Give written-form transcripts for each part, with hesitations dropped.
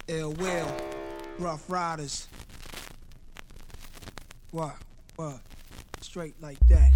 Ill Will, Rough Riders. What? Straight like that.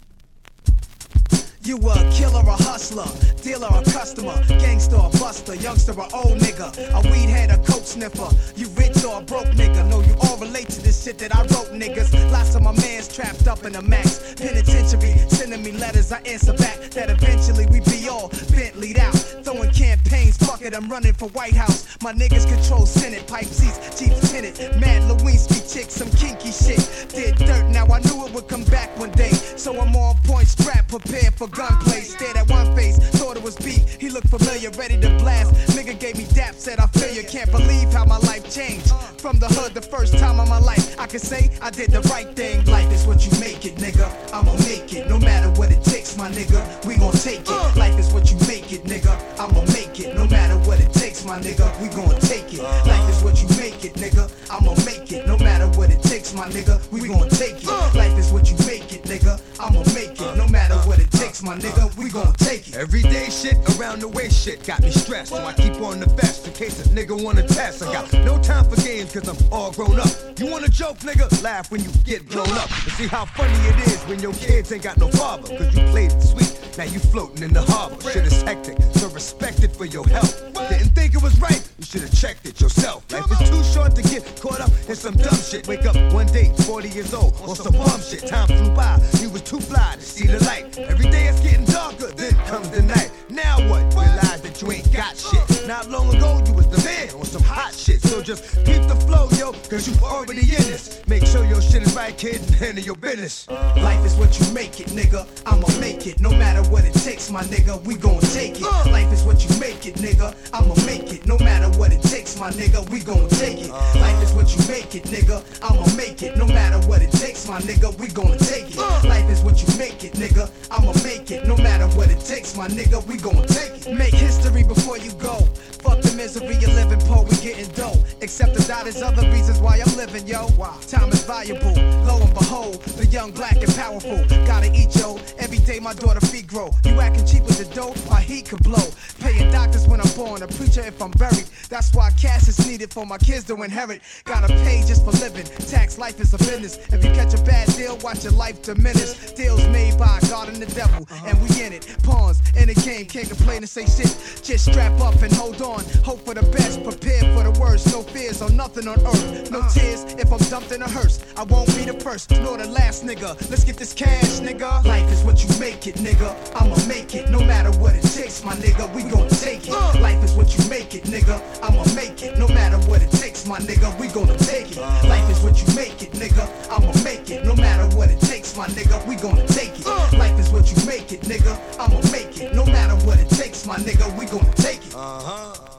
You a killer, a hustler, dealer, a customer, gangster, a buster, youngster, a old nigga, a weed head, a coke sniffer. You rich or a broke nigga? No, you all relate to this shit that I wrote, niggas. Lots of my mans trapped up in a max penitentiary, sending me letters I answer back. That eventually we be all Bentley'd out, throwing campaigns. Fuck it, I'm running for White House. My niggas control Senate, pipe seats, chief tenant, Mad Lewinsky chick, some kinky shit. Did dirt, now I knew it would come back one day, so I'm on point, strapped, prepared for gunplay. Stared at one face, thought it was beat. He looked familiar, ready to blast. Nigga gave me dap, said I feel you. Can't believe how my life changed. From the hood, the first time of my life, I can say I did the right thing. Life is what you make it, nigga. I'ma make it, no matter what it takes, my nigga. We gon' take it. Life is what you make it, nigga. I'ma make it, no matter what it takes, my nigga. We gon' take it. Life is what you make it, nigga. I'ma make it, no matter what it takes, my nigga. We gon' take it. Life is what you make it, nigga. I'ma make it, no matter what it takes, my nigga. We gon' take it. Everyday shit, around the way shit got me stressed, so I keep on the vest in case a nigga wanna test. I got no time for games cause I'm all grown up. You wanna joke, nigga? Laugh when you get blown up. And see how funny it is when your kids ain't got no father, cause you played it sweet, now you floating in the harbor. Shit is hectic, so respect it for your health. Didn't think it was right, you should've checked it yourself. Life is too short to get caught up in some dumb shit. Wake up one day, 40 years old, on some bum shit. Time flew by, you was too fly to see the light. Every day it's getting darker, then comes the night. Now what? Realize that you ain't got shit. Not long ago you was the man on some hot shit. So just keep the flow, yo, cause you already in this. Make sure your shit is right, kid, and handle your business. Life is what you make it, nigga. I'ma make it, no matter what it takes, my nigga. We gon' take it. Life is what you make it, nigga. I'ma make it, no matter what it takes, my nigga. We gon' take it. Life is what you make it, nigga. I'ma make it, no matter what it takes, my nigga. We gon' take it. Life is what you make it, nigga. I'ma make it, no matter what it takes, my nigga. We gon' take it. Make history before you go. Fuck the misery you're living, po, we getting dough. Except to die, there's other reasons why I'm living, yo. Time is valuable, lo and behold, the young, black, and powerful. Gotta eat, yo, every day my daughter feet grow. You acting cheap with the dough, my heat could blow. Paying doctors when I'm born, a preacher if I'm buried. That's why cash is needed for my kids to inherit. Gotta pay just for living, tax life is a business. If you catch a bad deal, watch your life diminish. Deals made by God and the devil, and we in it. Pawns in the game, can't complain and say shit. Just strap up and hold on, hope for the best, prepare for the worst. No fears or nothing on earth, no tears if I'm dumped in a hearse. I won't be the first, nor the last, nigga. Let's get this cash, nigga. Life is what you make it, nigga. I'ma make it, no matter what it takes, my nigga. We gon' take it. Life is what you make it, nigga. I'ma make it, no matter what it takes, my nigga. We gonna take it. Life is what you make it, nigga. I'ma make it, no matter what it takes, my nigga. We gonna take it. Life is what you make it, nigga. I'ma make it, no matter what it takes, my nigga. We gonna take it.